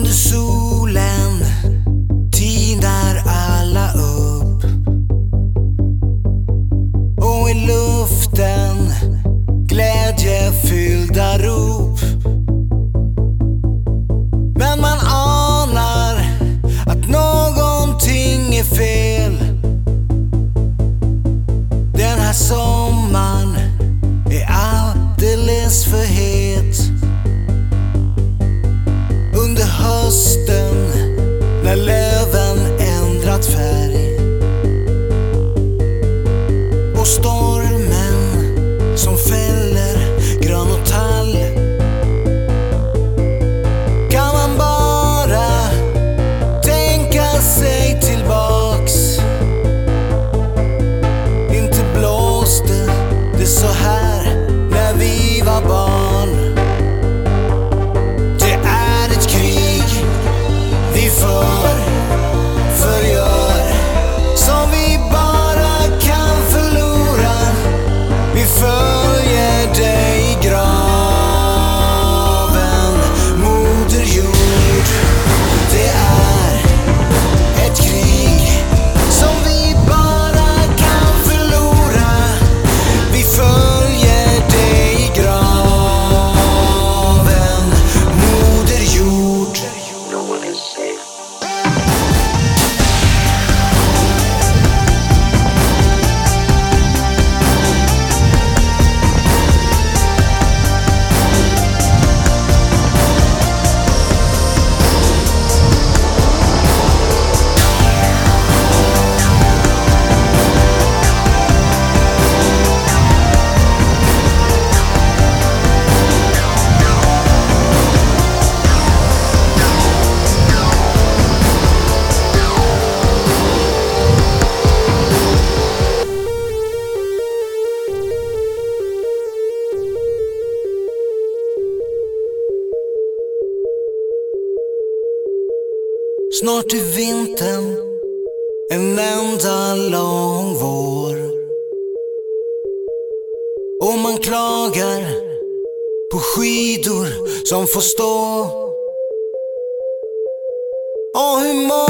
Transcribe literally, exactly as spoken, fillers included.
Under solen tinar alla upp, och i luften glädjefyllda rop. Men man anar att någonting är fel. Den här sommaren är alldeles för het. Under hösten när löven ändrat färg, och stormen som fäller grön och tall, kan man bara tänka sig tillbaks. Inte blåste det så här när vi var barn. Det är ett krig vi för, förgör, som vi bara kan förlora. Vi följer dig i graven, Moder Jord. Det är ett krig som vi bara kan förlora. Vi följer dig i graven, Moder Jord. No one is safe. Snart är vintern en enda lång vår, och man klagar på skidor som får stå. Och hur